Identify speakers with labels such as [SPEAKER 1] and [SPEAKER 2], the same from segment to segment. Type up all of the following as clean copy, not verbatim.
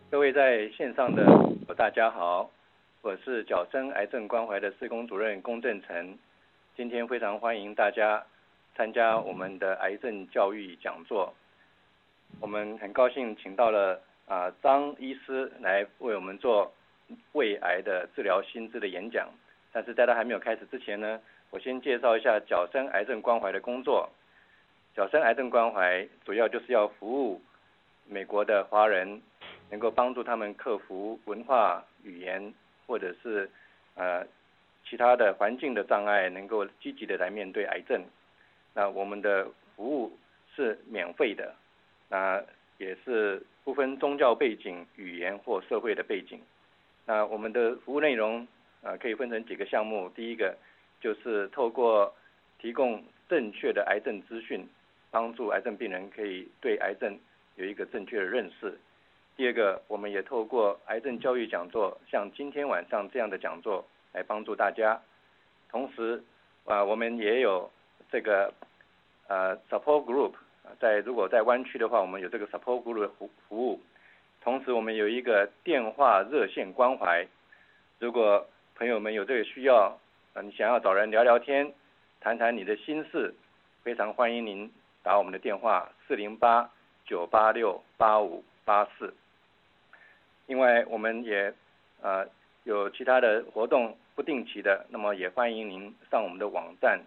[SPEAKER 1] 各位在线上的大家好，我是角生癌症关怀的施工主任龚正成。今天非常欢迎大家参加我们的癌症教育讲座。我们很高兴请到了张医师来为我们做胃癌的治疗新知的演讲。但是在他还没有开始之前呢，我先介绍一下角生癌症关怀的工作。角生癌症关怀主要就是要服务美国的华人，能够帮助他们克服文化、语言或者是其他的环境的障碍，能够积极的来面对癌症。那我们的服务是免费的，那也是不分宗教背景、语言或社会的背景。那我们的服务内容可以分成几个项目。第一个就是透过提供正确的癌症资讯，帮助癌症病人可以对癌症有一个正确的认识。第二个，我们也透过癌症教育讲座，像今天晚上这样的讲座来帮助大家。同时我们也有这个support group， 如果在湾区的话，我们有这个 support group 的服务。同时我们有一个电话热线关怀，如果朋友们有这个需要，你想要找人聊聊天，谈谈你的心事，非常欢迎您打我们的电话408-986-8584。另外我们也有其他的活动，不定期的，那么也欢迎您上我们的网站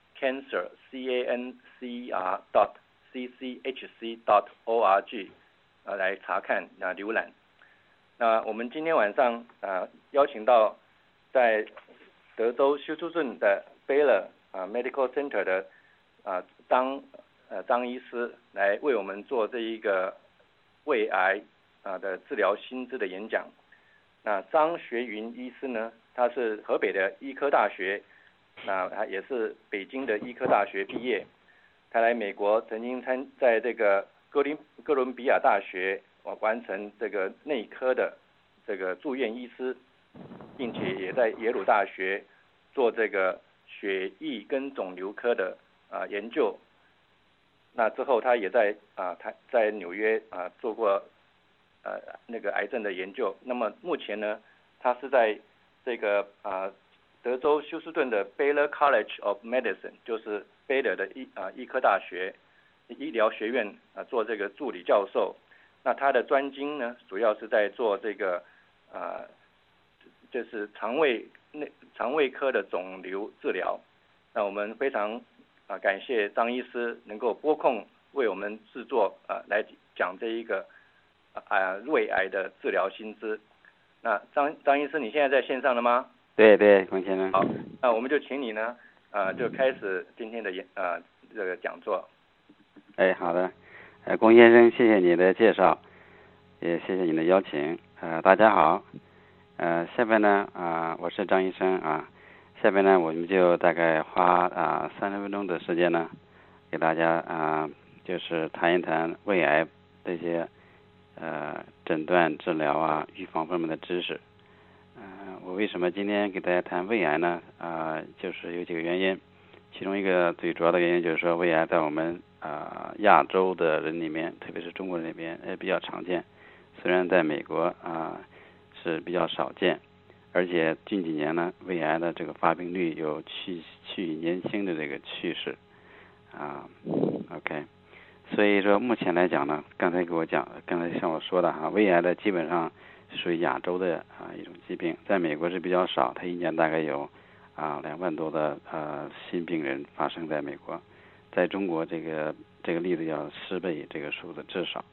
[SPEAKER 1] cancer.cchc.org 来查看浏览。那我们今天晚上邀请到在德州休斯顿的 Baylor Medical Center 的张医师来为我们做这一个胃癌的治疗新知的演讲。那张学云医师呢，他是河北的医科大学，那他也是北京的医科大学毕业。他来美国曾经在这个哥伦比亚大学完成这个内科的这个住院医师，并且也在耶鲁大学做这个血液跟肿瘤科的研究。那之后他也在纽约做过那个癌症的研究。那么目前呢，他是在这个德州休斯顿的 Baylor College of Medicine， 就是贝勒的医科大学医疗学院做这个助理教授。那他的专精呢，主要是在做这个就是肠胃科的肿瘤治疗。那我们非常感谢张医师能够拨空为我们制作来讲这一个胃癌的治疗新知。那张医师，你现在在线上了吗？
[SPEAKER 2] 对，龚先生。
[SPEAKER 1] 好，那我们就请你呢就开始今天的这个讲座。
[SPEAKER 2] 好的，龚先生，谢谢你的介绍，也谢谢你的邀请。大家好，下边呢我是张医生下边呢我们就大概花30分钟的时间呢，给大家就是谈一谈胃癌这些诊断、治疗预防方面的知识。我为什么今天给大家谈胃癌呢？就是有几个原因，其中一个最主要的原因就是说，胃癌在我们亚洲的人里面，特别是中国人里面也比较常见，虽然在美国是比较少见，而且近几年呢，胃癌的这个发病率有趋于年轻的这个趋势OK， 所以说目前来讲呢，刚才像我说的胃癌的基本上属于亚洲的一种疾病，在美国是比较少，它一年大概有2万多的新病人发生在美国，在中国这个例子要10倍这个数字至少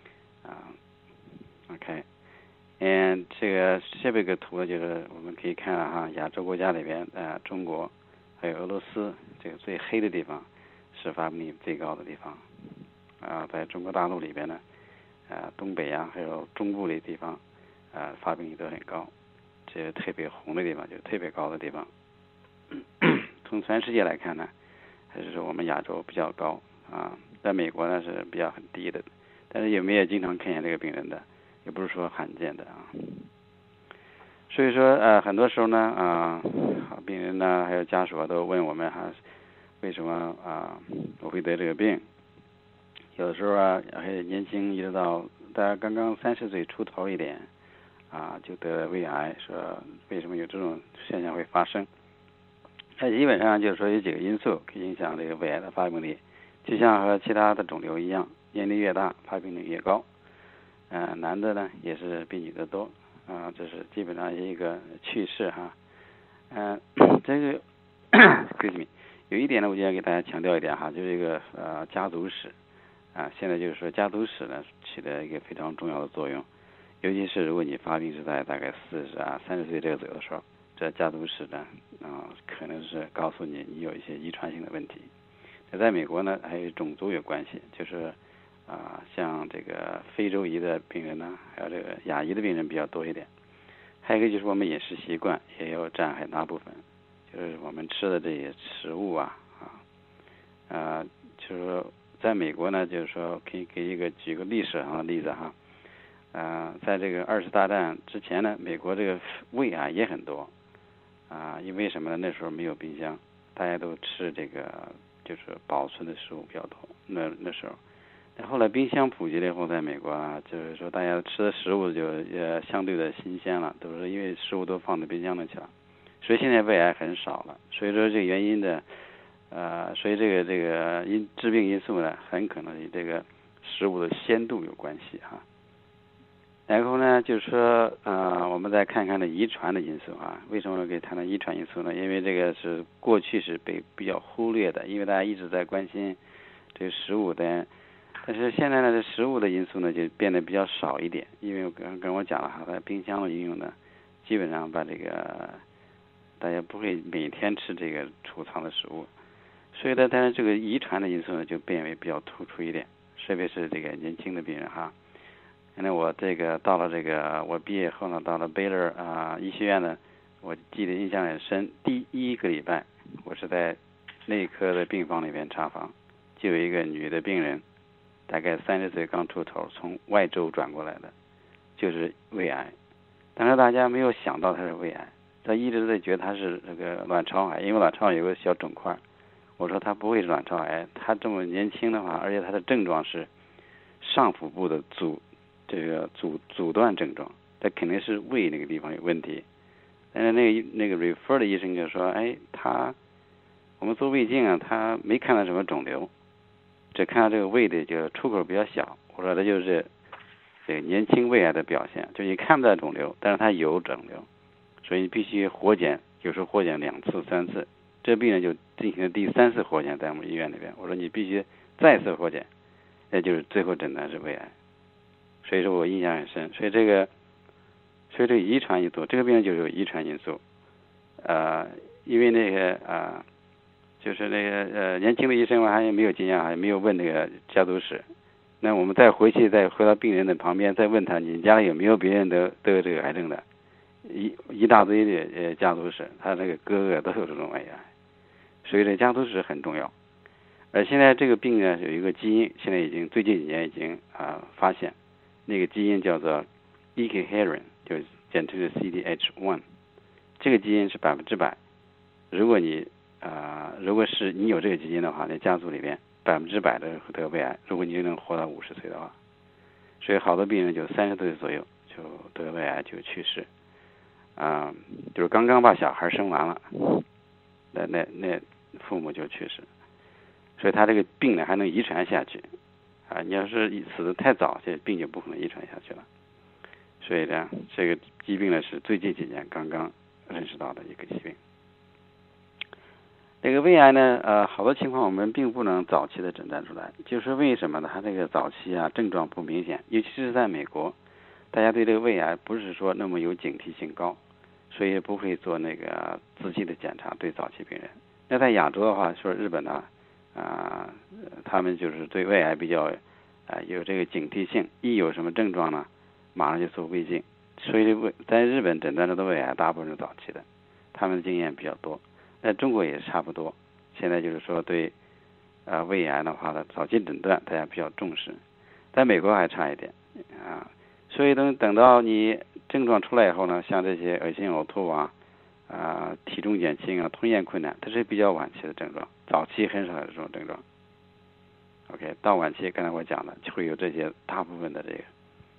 [SPEAKER 2] OK， 这个下边一个图呢，就是我们可以看亚洲国家里边中国还有俄罗斯这个最黑的地方是发病率最高的地方在中国大陆里边呢东北还有中部的地方发病率都很高，这个特别红的地方就是特别高的地方。从全世界来看呢，还是说我们亚洲比较高在美国呢是比较很低的，但是有没有经常看见这个病人的，也不是说罕见的所以说很多时候呢病人呢还有家属都问我们为什么我会得这个病。有的时候还年轻一直到大概刚刚30岁出头一点，就得胃癌，说为什么有这种现象会发生？它基本上就是说有几个因素可以影响这个胃癌的发病率，就像和其他的肿瘤一样，年龄越大发病率越高。男的呢也是比女的多，这是基本上一个趋势哈。这个excuse me，有一点呢，我就要给大家强调一点哈，就是这个家族史现在就是说家族史呢起了一个非常重要的作用，尤其是如果你发病是在大概30岁这个左右的时候，这家族史呢可能是告诉你有一些遗传性的问题。在美国呢还有种族有关系，就是像这个非洲裔的病人呢，还有这个亚裔的病人比较多一点。还有一个就是我们饮食习惯也有占很大部分，就是我们吃的这些食物就是说在美国呢，就是说可以举个历史上的例子哈。在这个2次大战之前呢，美国这个胃癌也很多因为什么呢？那时候没有冰箱，大家都吃这个就是保存的食物比较多。那时候，后来冰箱普及了以后，在美国就是说大家吃的食物就也相对的新鲜了，都是因为食物都放在冰箱里去了，所以现在胃癌很少了。所以说这个原因的所以这个致病因素呢，很可能与这个食物的鲜度有关系哈。然后呢，就是说我们再看看这遗传的因素为什么可以谈到遗传因素呢？因为这个是过去是被比较忽略的，因为大家一直在关心这个食物的，但是现在呢，这食物的因素呢就变得比较少一点，因为我跟我讲了在冰箱的应用呢，基本上把这个大家不会每天吃这个储藏的食物，所以呢，但是这个遗传的因素呢就变为比较突出一点，特别是这个年轻的病人那我这个到了这个我毕业后呢，到了贝勒医学院呢，我记得印象很深。第1个礼拜，我是在内科的病房里面查房，就有一个女的病人，大概30岁刚出头，从外州转过来的，就是胃癌。但是大家没有想到她是胃癌，她一直在觉得她是这个卵巢癌，因为卵巢有个小肿块。我说她不会是卵巢癌，她这么年轻的话，而且她的症状是上腹部的阻断症状，这肯定是胃那个地方有问题。但是那个 refer 的医生就说，我们做胃镜他没看到什么肿瘤，只看到这个胃的就出口比较小。我说这就是这个年轻胃癌的表现，就你看不到肿瘤，但是它有肿瘤，所以你必须活检，有时候活检2次3次。这病人就进行了第3次活检，在我们医院里边，我说你必须再次活检，那就是最后诊断是胃癌。所以说我印象很深，所以这个遗传因素，这个病人就是有遗传因素，因为那个就是那个年轻的医生还没有经验，还没有问那个家族史。那我们再回到病人的旁边，再问他你家里有没有别人得这个癌症的，一大堆的家族史，他那个哥哥都有这种胃癌，所以这家族史很重要。而现在这个病呢有一个基因，现在最近几年已经发现。那个基因叫做 EKH， 就简称是 CDH1， 这个基因是100%。如果是你有这个基因的话，那家族里面100%的得胃癌。如果你能活到50岁的话，所以好多病人就30岁左右就得胃癌就去世，就是刚刚把小孩生完了，那父母就去世，所以他这个病呢还能遗传下去。你要是死得太早，这病就不可能遗传下去了。所以呢，这个疾病呢是最近几年刚刚认识到的一个疾病。这个胃癌呢，好多情况我们并不能早期的诊断出来，就是为什么呢？它这个早期症状不明显，尤其是在美国，大家对这个胃癌不是说那么有警惕性高，所以不会做那个仔细的检查对早期病人。那在亚洲的话，说日本呢。他们就是对胃癌比较有这个警惕性，一有什么症状呢，马上就做胃镜。所以在日本诊断的胃癌大部分是早期的，他们的经验比较多。在中国也是差不多。现在就是说对胃癌的话呢，早期诊断大家比较重视，在美国还差一点所以等到你症状出来以后呢，像这些恶心呕吐体重减轻吞咽困难，这是比较晚期的症状，早期很少有这种症状。OK， 到晚期刚才我讲的就会有这些大部分的这个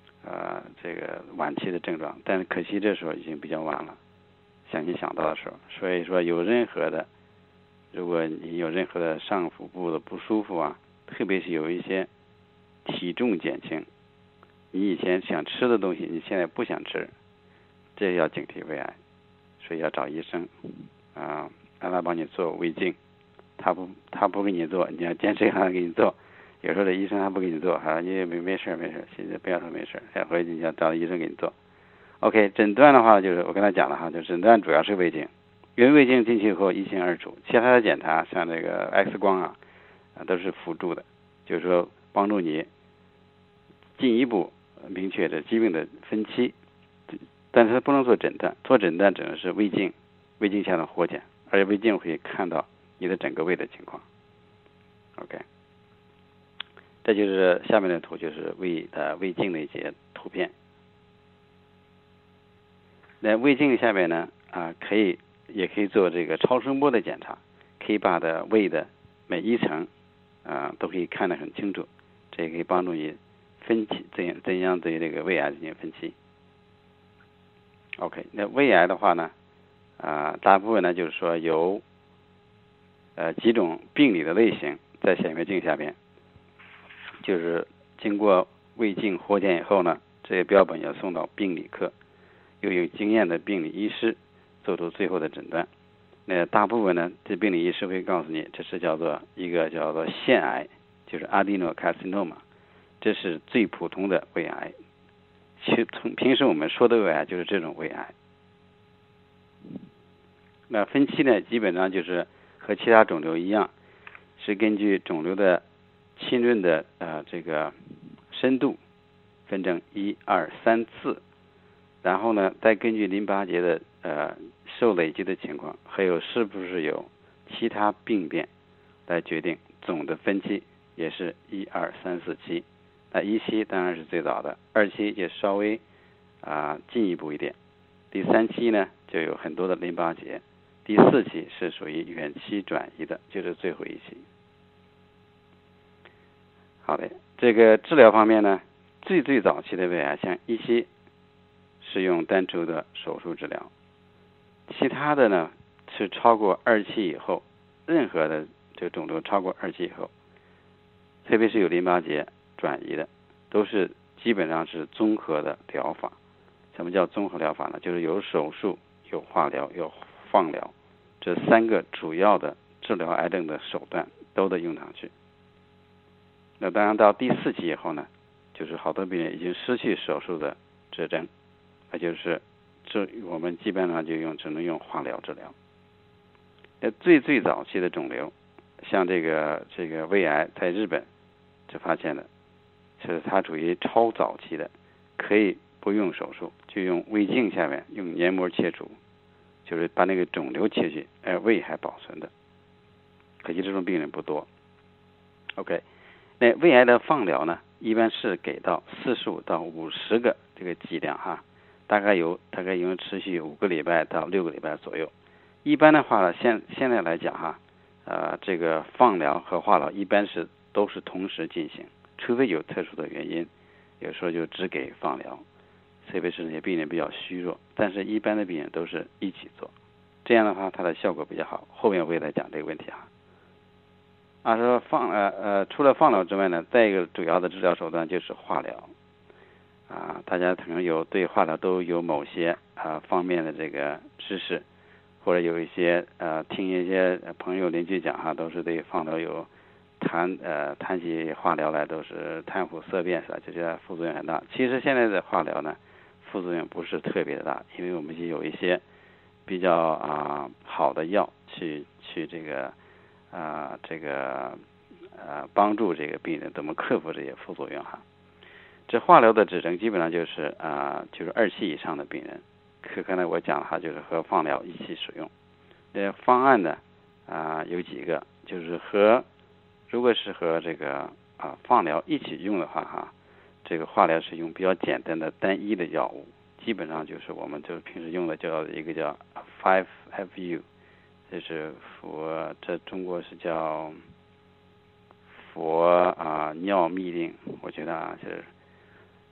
[SPEAKER 2] 这个晚期的症状，但是可惜这时候已经比较晚了，想到的时候，所以说如果你有任何的上腹部的不舒服啊，特别是有一些体重减轻，你以前想吃的东西你现在不想吃，这要警惕胃癌，所以要找医生啊，让他帮你做胃镜。他不给你做，你要坚持让他给你做。有时候这医生他不给你做，你没事，现在不要说没事，下回你要找医生给你做。OK， 诊断的话就是我跟他讲了就诊断主要是胃镜，因为胃镜进去以后一清二楚，其他的检查像这个 X 光都是辅助的，就是说帮助你进一步明确这疾病的分期，但是它不能做诊断，做诊断只能是胃镜下的活检，而且胃镜可以看到你的整个胃的情况。OK， 这就是下面的图，就是胃镜的一些图片。那胃镜下面呢也可以做这个超声波的检查，可以把的胃的每一层都可以看得很清楚，这也可以帮助你分期怎样对这个胃癌进行分期。OK， 那胃癌的话呢大部分呢就是说有几种病理的类型在显微镜下边，就是经过胃镜活检以后呢，这些标本要送到病理科，又有经验的病理医师做出最后的诊断。那大部分呢，这病理医师会告诉你，这是一个叫做腺癌，就是 adenocarcinoma， 这是最普通的胃癌。平时我们说的胃癌就是这种胃癌。那分期呢，基本上就是和其他肿瘤一样，是根据肿瘤的浸润的这个深度分成1、2、3次，然后呢，再根据淋巴结的受累积的情况，还有是不是有其他病变来决定总的分期，也是1、2、3、4期。那1期当然是最早的，2期也稍微进一步一点，第3期呢就有很多的淋巴结，第4期是属于远期转移的，就是最后一期。好的，这个治疗方面呢，最早期的胃癌，像1期是用单纯的手术治疗，其他的呢是超过2期以后，任何的这个肿瘤超过2期以后，特别是有淋巴结转移的，都是基本上是综合的疗法。什么叫综合疗法呢？就是有手术、有化疗、有放疗，这3个主要的治疗癌症的手段都得用上去。那当然到第4期以后呢，就是好多病人已经失去手术的指征，那就是我们基本上只能用化疗治疗。那最早期的肿瘤，像这个胃癌，在日本就发现了，是它处于超早期的，可以不用手术，就用胃镜下面用黏膜切除，就是把那个肿瘤切去，胃还保存的。可惜这种病人不多。OK， 那胃癌的放疗呢，一般是给到45到50个这个剂量大概应该持续5个礼拜到6个礼拜左右。一般的话呢，现在来讲这个放疗和化疗一般都是同时进行，除非有特殊的原因，有时候就只给放疗，特别是那些病人比较虚弱，但是一般的病人都是一起做，这样的话它的效果比较好。后面我也来讲这个问题说除了放疗之外呢，再一个主要的治疗手段就是化疗大家可能对化疗都有某些方面的这个知识，或者有一些听一些朋友邻居讲都是对放疗有谈起化疗来都是谈虎色变，是吧？这些副作用很大。其实现在的化疗呢，副作用不是特别的大，因为我们有一些比较好的药去帮助这个病人怎么克服这些副作用这化疗的指征基本上就是2期以上的病人，刚才我讲了就是和放疗一起使用。方案呢有几个，就是如果是和这个放疗一起用的话这个化疗是用比较简单的单一的药物，基本上就是我们平时用的一个叫 5-FU， 这是这中国是叫尿嘧啶，我觉得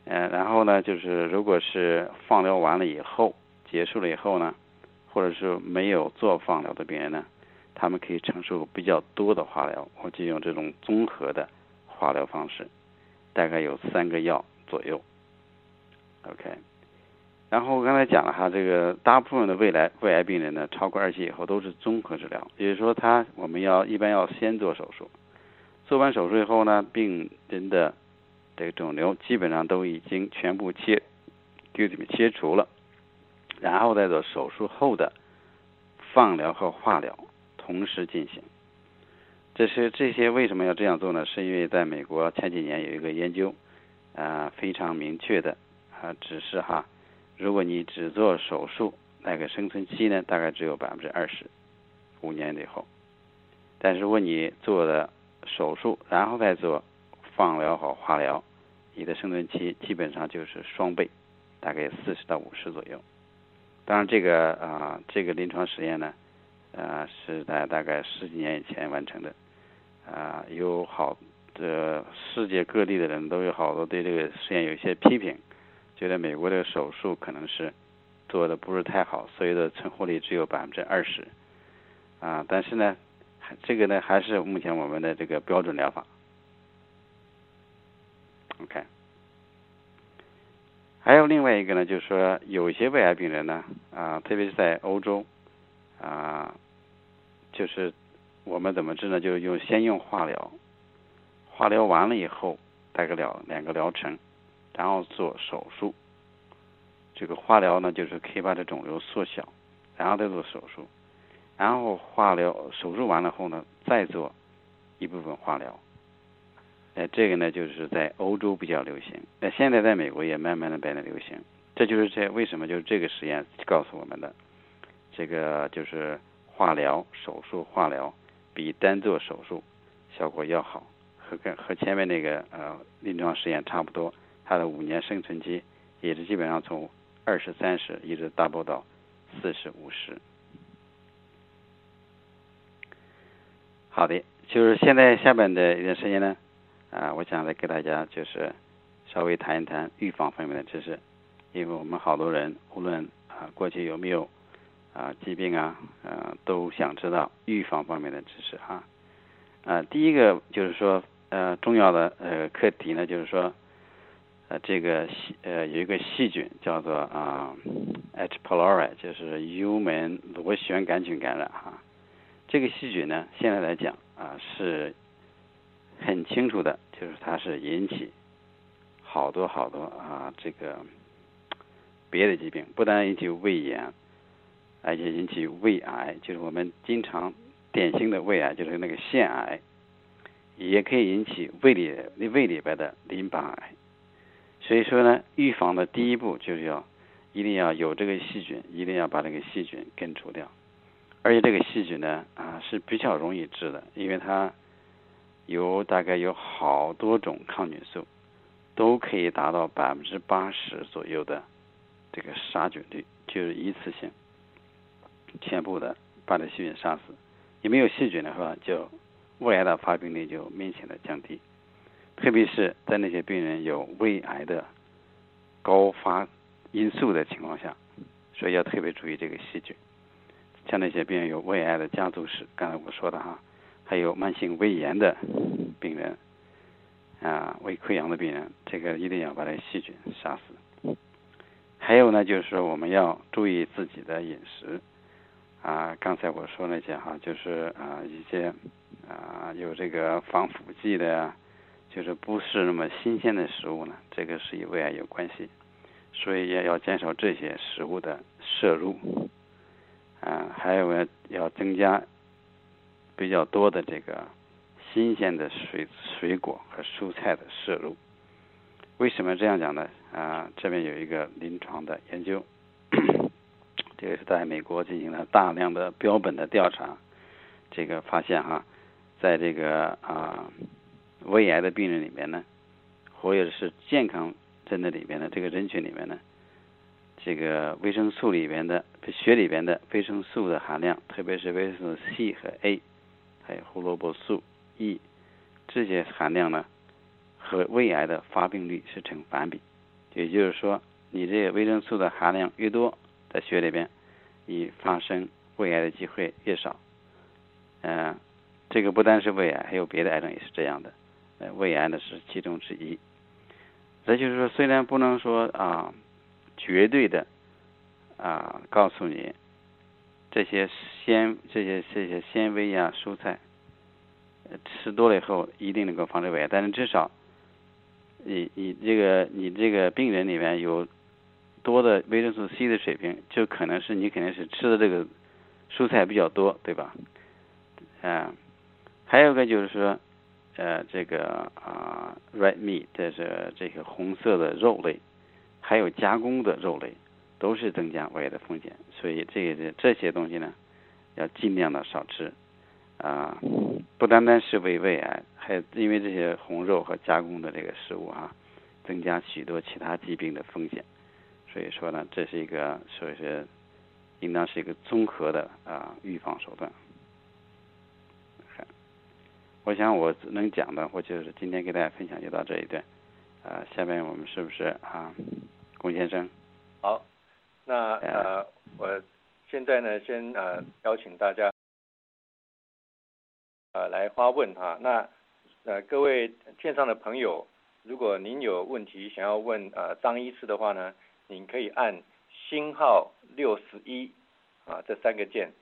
[SPEAKER 2] 然后呢，就是如果是放疗完了以后，结束了以后呢，或者是没有做放疗的病人呢，他们可以承受比较多的化疗，我就用这种综合的化疗方式，大概有3个药左右。OK， 然后我刚才讲了哈，这个大部分的胃癌病人呢，超过2期以后都是综合治疗，也就是说我们一般要先做手术，做完手术以后呢，病人的这个肿瘤基本上都已经全部切除了，然后再做手术后的放疗和化疗同时进行。这些为什么要这样做呢？是因为在美国前几年有一个研究，非常明确的指示哈，如果你只做手术，那个生存期呢大概只有20%，5年以后。但是如果你做了手术，然后再做放疗和化疗，你的生存期基本上就是双倍，大概40到50左右。当然这个临床实验呢，是在大概10几年以前完成的，有世界各地的人都有好多对这个实验有一些批评，觉得美国的手术可能是做的不是太好，所以的存活率只有20%，但是呢，这个呢还是目前我们的这个标准疗法。OK， 还有另外一个呢，就是说有一些胃癌病人呢，特别是在欧洲，就是我们怎么治呢？就是先用化疗，化疗完了以后带个2个疗程，然后做手术。这个化疗呢，就是可以把这肿瘤缩小，然后再做手术，然后手术完了后呢，再做一部分化疗。这个呢就是在欧洲比较流行，现在在美国也慢慢的变得流行。这就是为什么就是这个实验告诉我们的，这个就是手术化疗比单做手术效果要好，和前面那个临床实验差不多，它的5年生存期也是基本上从20、30一直double到40、50。好的，就是现在下面的一段时间呢，我想再给大家就是稍微谈一谈预防方面的知识，因为我们好多人无论过去有没有疾病都想知道预防方面的知识哈。第一个就是说重要的课题呢，就是说这个有一个细菌叫做H. pylori， 就是幽门螺旋杆菌感染哈。这个细菌呢，现在来讲是很清楚的，就是它是引起好多这个别的疾病，不但引起胃炎，而且引起胃癌，就是我们经常典型的胃癌，就是那个腺癌，也可以引起胃里边的淋巴癌。所以说呢，预防的第一步就是一定要有这个细菌，一定要把这个细菌根除掉。而且这个细菌呢是比较容易治的，因为它大概有好多种抗菌素，都可以达到80%左右的这个杀菌率，就是一次性全部的把这细菌杀死。你没有细菌的话，就胃癌的发病率就明显的降低，特别是在那些病人有胃癌的高发因素的情况下，所以要特别注意这个细菌。像那些病人有胃癌的家族史，刚才我说的哈，还有慢性胃炎的病人，胃溃疡的病人，这个一定要把这细菌杀死。还有呢，就是说我们要注意自己的饮食，刚才我说那些哈，就是一些有这个防腐剂的呀，就是不是那么新鲜的食物呢，这个是与胃癌有关系，所以也要减少这些食物的摄入。还有呢，要增加比较多的这个新鲜的水果和蔬菜的摄入。为什么这样讲呢？这边有一个临床的研究，这个是在美国进行了大量的标本的调查，这个发现在这个胃癌的病人里面呢，或者是健康人的里面的这个人群里面呢，这个维生素里边的血里边的维生素的含量，特别是维生素 C 和 A， 还有胡萝卜素 E， 这些含量呢和胃癌的发病率是成反比。 也就是说，你这个维生素的含量越多，在血里边，你发生胃癌的机会越少。这个不单是胃癌，还有别的癌症也是这样的。胃癌呢是其中之一。这就是说，虽然不能说绝对的告诉你这些纤维呀、蔬菜吃多了以后一定能够防止胃癌，但是至少你这个病人里面有多的维生素 C 的水平，就可能是你肯定是吃的这个蔬菜比较多，对吧？还有一个就是说，这个red meat， 这是这个红色的肉类，还有加工的肉类，都是增加胃癌的风险。所以这些东西呢，要尽量的少吃。不单单是为胃癌，还有因为这些红肉和加工的这个食物增加许多其他疾病的风险。所以说呢，这是一个所以说应当是一个综合的预防手段。我想我能讲的，我就是今天给大家分享就到这一段。下面我们是不是龚先生？
[SPEAKER 1] 好，那我现在呢，先邀请大家来发问那各位线上的朋友，如果您有问题想要问张医师的话呢，您可以按星号61这3个键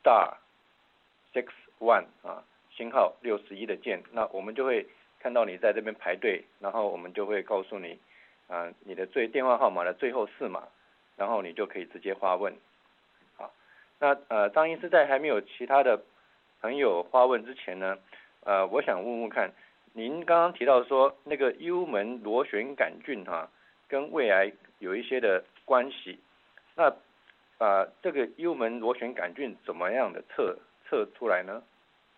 [SPEAKER 1] *61星号61的键，那我们就会看到你在这边排队，然后我们就会告诉你你的电话号码的最后4码，然后你就可以直接发问。好，那张医师在还没有其他的朋友发问之前呢，我想问问看，您刚刚提到说那个幽门螺旋杆菌跟胃癌有一些的关系，那这个幽门螺旋杆菌怎么样的测出来呢？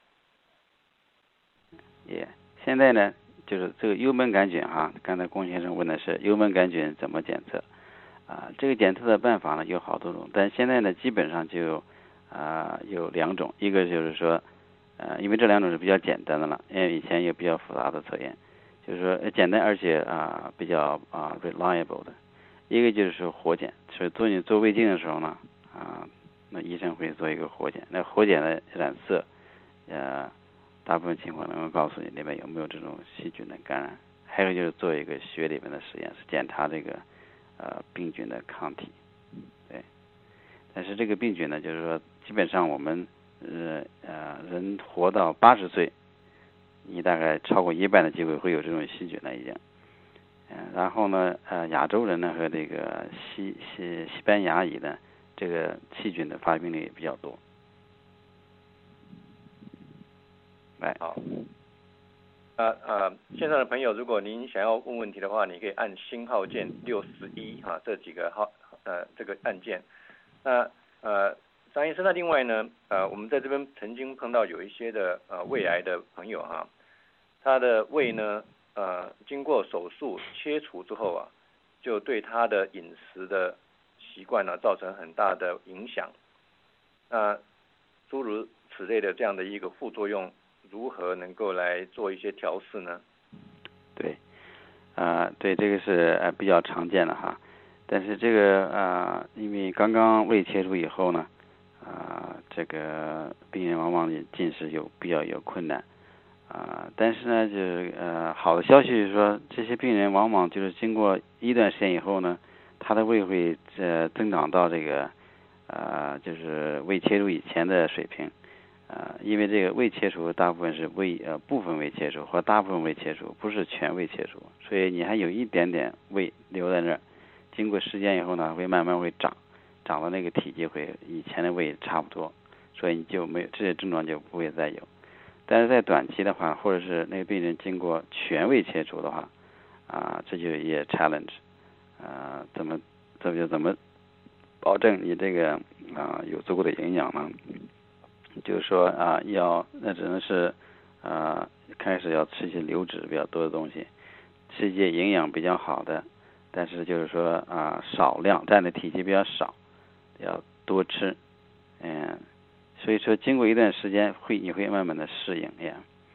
[SPEAKER 2] 现在呢，就是这个幽门杆菌刚才龚先生问的是幽门杆菌怎么检测这个检测的办法呢有好多种，但现在呢基本上就有2种，一个就是说因为这2种是比较简单的了，因为以前有比较复杂的测验，就是说简单而且比较reliable 的。一个就是说活检，所以你做胃镜的时候呢那医生会做一个活检，那活检的染色大部分情况能够告诉你里面有没有这种细菌的感染。还有就是做一个血里面的实验，是检查这个病菌的抗体。对，但是这个病菌呢，就是说基本上我们人活到80岁，你大概超过1半的机会会有这种细菌了已经。然后呢亚洲人呢和这个西班牙裔的这个细菌的发病率也比较多。
[SPEAKER 1] 好，线上的朋友，如果您想要问问题的话，你可以按星号键61这几个这个按键。那张医生，那另外呢我们在这边曾经碰到有一些的胃癌的朋友他的胃呢经过手术切除之后就对他的饮食的习惯造成很大的影响。诸如此类的这样的一个副作用，如何能够来做一些调试呢？
[SPEAKER 2] 对，对，这个是比较常见的但是这个因为刚刚胃切除以后呢，这个病人往往进食比较有困难但是呢，就是好的消息是说，这些病人往往就是经过一段时间以后呢，他的胃会增长到这个就是胃切除以前的水平。因为这个胃切除大部分是部分胃切除或大部分胃切除，不是全胃切除，所以你还有一点点胃留在那儿，经过时间以后呢，会慢慢会长到那个体积会以前的胃差不多，所以你就没有这些症状就不会再有。但是在短期的话，或者是那个病人经过全胃切除的话这就也 challenge 怎么保证你这个有足够的营养呢？就是说那只能是开始要吃一些流质比较多的东西，吃一些营养比较好的，但是就是说少量，占的体积比较少，要多吃。所以说经过一段时间你会慢慢的适应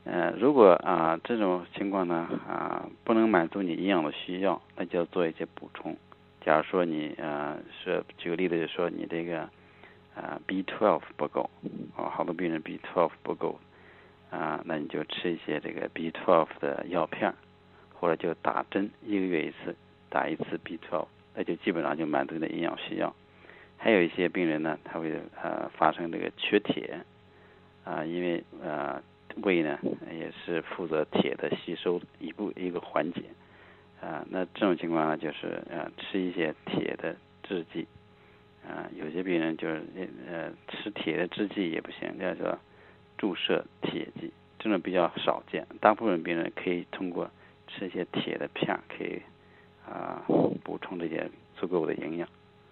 [SPEAKER 2] 如果这种情况呢不能满足你营养的需要，那就要做一些补充。假如说你是举个例子，就说你这个B12 不够，好多病人 B12 不够那你就吃一些这个 B12 的药片，或者就打针，1个月一次，打一次 B12，那就基本上就满足你的营养需要。还有一些病人呢，他会发生这个缺铁因为胃呢也是负责铁的吸收一个环节那这种情况呢，就是吃一些铁的制剂有些病人就是吃铁的制剂也不行，叫做注射铁剂，这种比较少见。大部分病人可以通过吃一些铁的片可以补充这些足够的营养。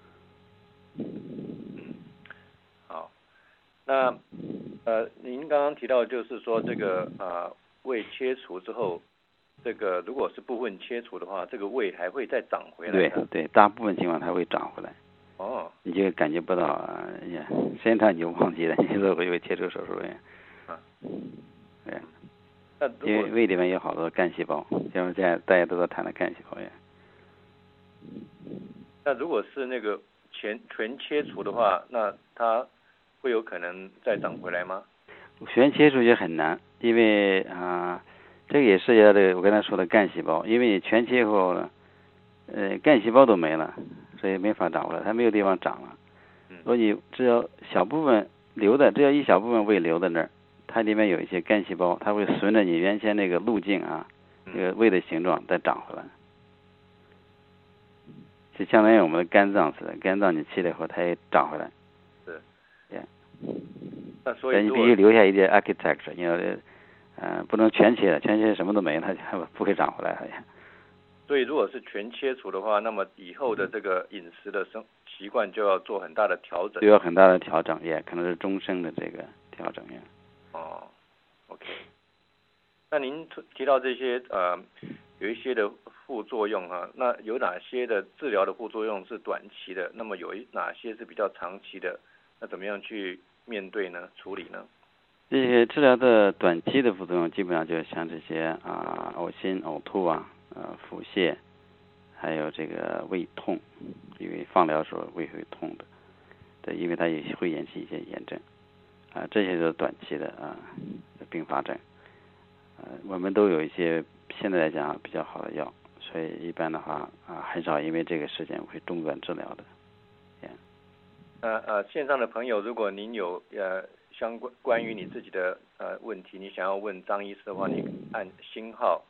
[SPEAKER 1] 好，那您刚刚提到就是说这个胃切除之后，这个如果是部分切除的话，这个胃还会再长回来的。
[SPEAKER 2] 对，大部分情况它会长回来。你就感觉不到时间长你就忘记了你做过胃切除手术了。对，因为胃里面有好多干细胞，像现在大家都在谈的干细胞
[SPEAKER 1] 那如果是那个全切除的话，那它会有可能再长回来吗？
[SPEAKER 2] 全切除也很难，因为这个也涉及到这个我刚才说的干细胞，因为你全切后呢干细胞都没了，所以没法长回来，它没有地方长了。所以只要小部分留的，只要一小部分胃留在那儿，它里面有一些干细胞，它会顺着你原先那个路径那个胃的形状再长回来。就相当于我们的肝脏似的，肝脏你切了以后它也长回来。
[SPEAKER 1] 是。
[SPEAKER 2] 那所以你必须留下一点 architecture， 因为不能全切了，全切什么都没了，它就不会长回来。
[SPEAKER 1] 所以如果是全切除的话，那么以后的这个饮食的习惯就要做很大的调整。
[SPEAKER 2] 就要很大的调整，也可能是终生的这个调整。
[SPEAKER 1] OK。那您提到这些有一些的副作用那有哪些的治疗的副作用是短期的？那么有哪些是比较长期的？那怎么样去面对呢？处理呢？
[SPEAKER 2] 这些治疗的短期的副作用，基本上就像这些恶心、呕吐腹泻，还有这个胃痛，因为放疗时候胃会痛的，对，因为它也会引起一些炎症这些是短期的并发症。我们都有一些现在来讲比较好的药，所以一般的话很少因为这个事件会中断治疗的。
[SPEAKER 1] 线上的朋友，如果您有关于你自己的问题，你想要问张医师的话，你按星号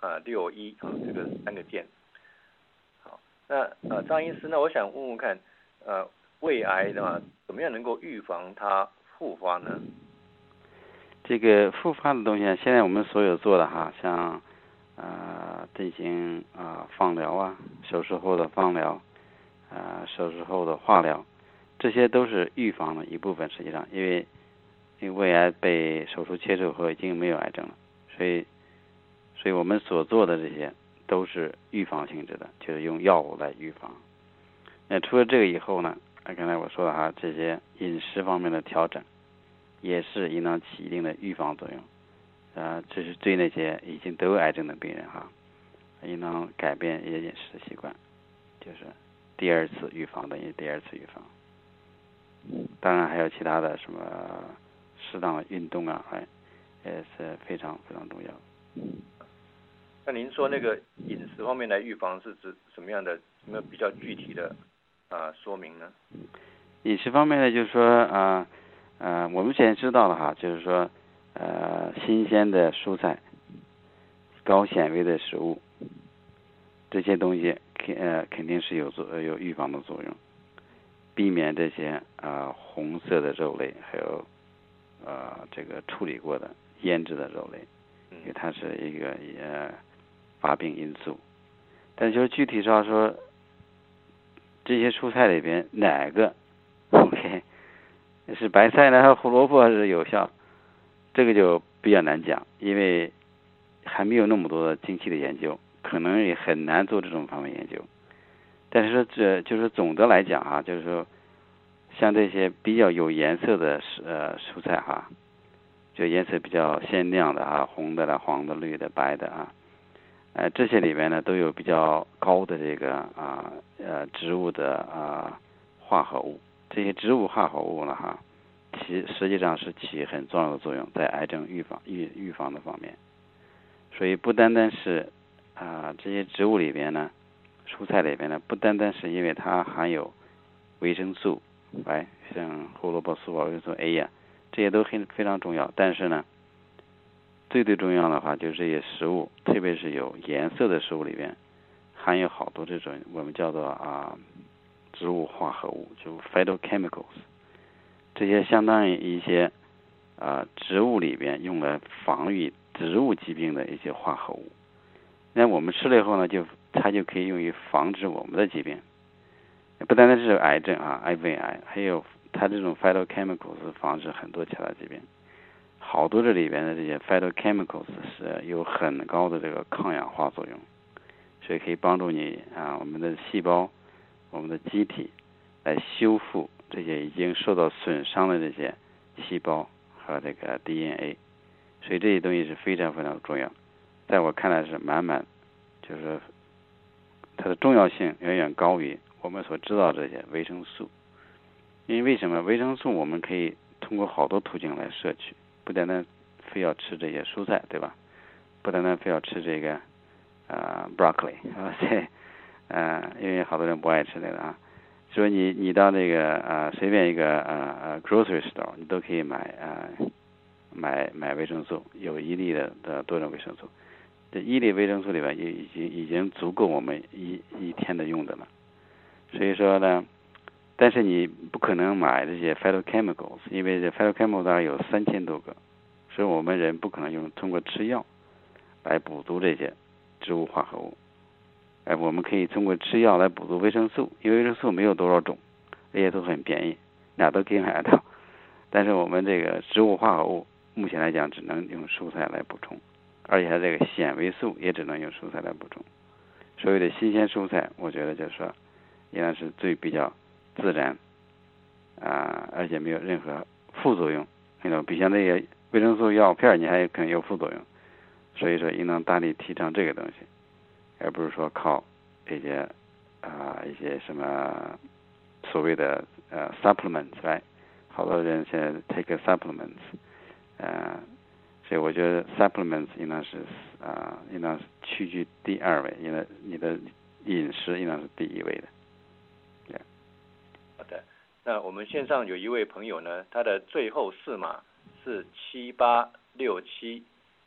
[SPEAKER 1] 61这个3个键。好，那张医师，那我想问问看，胃癌怎么样能够预防它复发呢？
[SPEAKER 2] 这个复发的东西现在我们所有做的像进行放疗手术后的放疗手术后的化疗，这些都是预防的一部分。实际上因为胃癌被手术切除后已经没有癌症了，所以我们所做的这些都是预防性质的，就是用药物来预防。那除了这个以后呢，刚才我说的这些饮食方面的调整也是应当起一定的预防作用这是对那些已经得有癌症的病人应当改变一些饮食的习惯，就是第二次预防等于第二次预防。当然还有其他的什么适当的运动也是非常非常重要。
[SPEAKER 1] 那您说那个饮食方面来预防是指什么样的？有没有比较具体的说明呢？
[SPEAKER 2] 饮食方面呢，就是说我们现在知道了就是说新鲜的蔬菜、高纤维的食物，这些东西肯定是有预防的作用，避免这些红色的肉类，还有这个处理过的腌制的肉类，因为它是一个发病因素。但是就是具体上说，这些蔬菜里边哪个 OK 是白菜呢，还是胡萝卜是有效，这个就比较难讲，因为还没有那么多的精细的研究，可能也很难做这种方面研究。但是说这就是总的来讲就是说像这些比较有颜色的蔬菜就颜色比较鲜亮的啊，红的啦、黄的、绿的、白的啊，这些里边呢都有比较高的这个植物的化合物。这些植物化合物呢实际上是起很重要的作用在癌症预防的方面。所以不单单是这些植物里边呢，蔬菜里边呢，不单单是因为它含有维生素，像胡萝卜素啊、维生素 A 呀，这些都非常重要。但是呢，最重要的话就是这些食物，特别是有颜色的食物里边，含有好多这种我们叫做植物化合物，就 phytochemicals， 这些相当于一些植物里边用来防御植物疾病的一些化合物。那我们吃了以后呢，它就可以用于防治我们的疾病，不单单是癌症癌症，还有它这种 phytochemicals 防治很多其他疾病。好多这里边的这些 phytochemicals 是有很高的这个抗氧化作用，所以可以帮助你我们的细胞、我们的机体来修复这些已经受到损伤的这些细胞和这个 DNA， 所以这些东西是非常非常重要。在我看来是就是它的重要性远远高于我们所知道的这些维生素。因为什么？维生素我们可以通过好多途径来摄取，不单单非要吃这些蔬菜，对吧？不单单非要吃这个broccoli， 因为好多人不爱吃那个所以你到那个随便一个grocery store， 你都可以买维生素，有1粒的多种维生素。这1粒维生素里边已经足够我们一天的用的了。所以说呢，但是你不可能买这些 phytochemicals， 因为这 phytochemicals 有3000多个，所以我们人不可能通过吃药来补足这些植物化合物。我们可以通过吃药来补足维生素，因为维生素没有多少种，这些都很便宜，哪都可以买得到。但是我们这个植物化合物目前来讲只能用蔬菜来补充，而且它这个纤维素也只能用蔬菜来补充。所谓的新鲜蔬菜，我觉得就是说应该是最比较自然而且没有任何副作用。比像那些维生素药片你还可能有副作用，所以说应当大力提倡这个东西，而不是说靠这些一些什么所谓的supplements， 好多人现在 take supplements， 所以我觉得 supplements 应当是屈居第2位，因为你的饮食应当是第1位的。
[SPEAKER 1] 好的，那我们线上有一位朋友呢，他的最后4码是7867，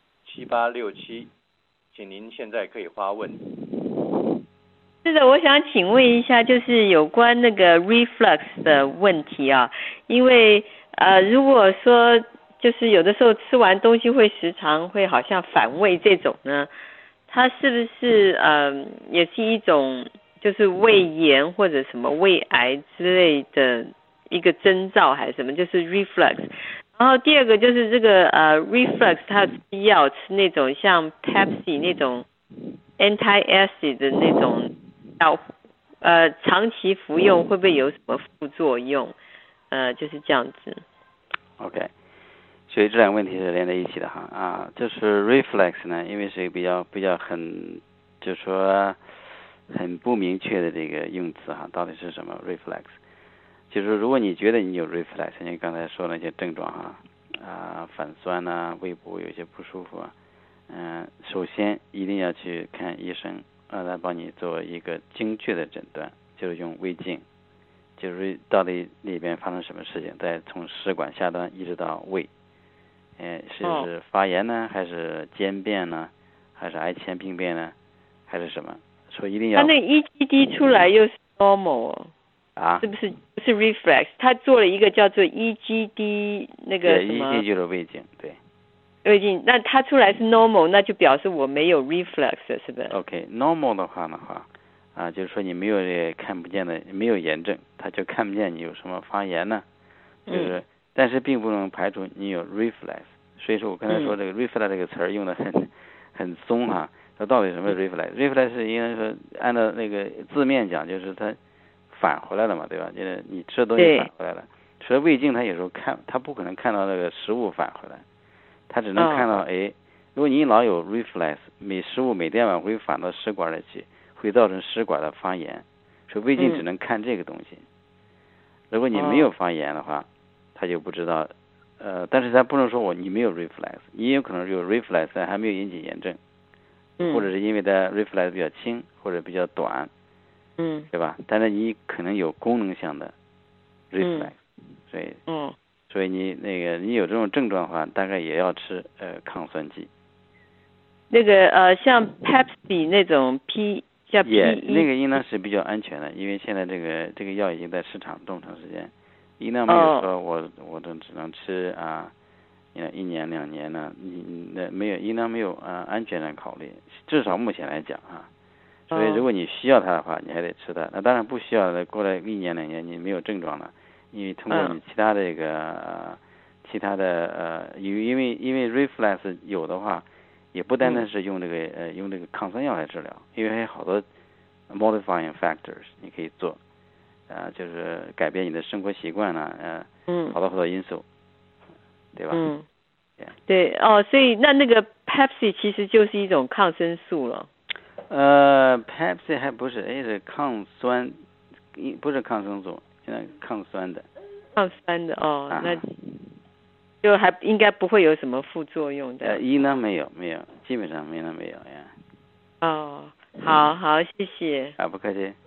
[SPEAKER 1] 请您现在可以发问。
[SPEAKER 3] 是的，我想请问一下，就是有关那个 reflux 的问题因为如果说就是有的时候吃完东西会时常会好像反胃这种呢，它是不是也是一种就是胃炎或者什么胃癌之类的一个征兆还是什么？就是 reflux。然后第二个就是这个reflux， 它吃药吃那种像 Pepsi 那种 anti-acid 的那种药，长期服用会不会有什么副作用？就是这样子。
[SPEAKER 2] OK， 所以这两个问题是连在一起的就是 reflux 呢，因为是一个比较就是说很不明确的这个用词到底是什么 reflux？ 就是如果你觉得你有 reflux， 你刚才说那些症状反酸胃部有些不舒服首先一定要去看医生，来帮你做一个精确的诊断，就是用胃镜，就是到底里边发生什么事情，再从食管下端一直到胃，是发炎呢，还是间便呢，还是癌前病变呢，还是什么？所以一定要。他
[SPEAKER 3] 那 EGD 出来又是 normal 是不是reflex？ 他做了一个叫做 EGD 那个什么？
[SPEAKER 2] EGD 就是胃镜，对。
[SPEAKER 3] 胃镜，那它出来是 normal， 那就表示我没有 reflux， 是不是
[SPEAKER 2] ？OK，normal 的话就是说你没有看不见的，没有炎症，他就看不见你有什么发炎呢，但是并不能排除你有 reflux。所以说我刚才说这个 reflux 这个词儿用的很松它到底什么 reflux？reflux 是应该说按照那个字面讲，就是它返回来了嘛，对吧？就是你吃的东西返回来了。除了胃镜，它有时候它不可能看到那个食物返回来， 他只能看到如果你老有 reflex， 食物每天晚会反到食管里去，会造成食管的发炎，所以胃镜只能看这个东西。如果你没有发炎的话，他就不知道，但是他不能说你没有 reflex， 你有可能有 reflex 但还没有引起炎症，或者是因为它 reflex 比较轻或者比较短，对吧？但是你可能有功能性的 reflex，所以你有这种症状的话，大概也要吃抗酸剂。
[SPEAKER 3] 那个像 Pepsi 那种叫 P1，
[SPEAKER 2] 那个应当是比较安全的，因为现在这个药已经在市场这么长时间，应当没有说我只能吃1年2年呢，那没有，应当没有安全的考虑，至少目前来讲所以如果你需要它的话，你还得吃它。那当然不需要的，过了1年2年你没有症状了，因为通过你其他的因为 reflex 有的话，也不单单是用这个抗酸药来治疗，因为还有好多 modifying factors 你可以做，就是改变你的生活习惯好多因素，对吧？
[SPEAKER 3] 对所以那个 Pepsi 其实就是一种抗生素了。
[SPEAKER 2] Pepsi 还不是，是抗酸，不是抗生素，抗酸的。
[SPEAKER 3] 抗酸的那就还应该不会有什么副作用的。
[SPEAKER 2] 应当没有，基本上没有呀。
[SPEAKER 3] 好，谢谢。
[SPEAKER 2] 不客气。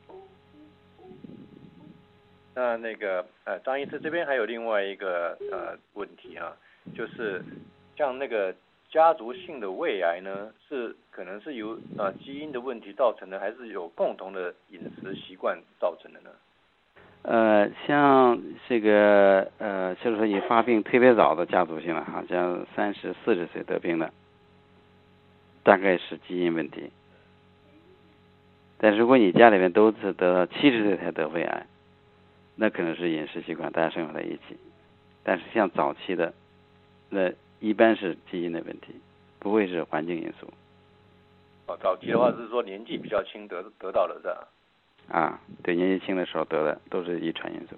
[SPEAKER 1] 那个张医师这边还有另外一个问题就是像那个家族性的胃癌呢，可能是由基因的问题造成的，还是有共同的饮食习惯造成的呢？
[SPEAKER 2] 像这个就是说你发病特别早的家族性的，好像30、40岁得病的，大概是基因问题。但如果你家里面都是得到70岁才得胃癌，那可能是饮食习惯大家生活在一起。但是像早期的，那一般是基因的问题，不会是环境因素。
[SPEAKER 1] 早期的话是说年纪比较轻得到的是吧？
[SPEAKER 2] 对，年纪轻的时候得的都是遗传因素。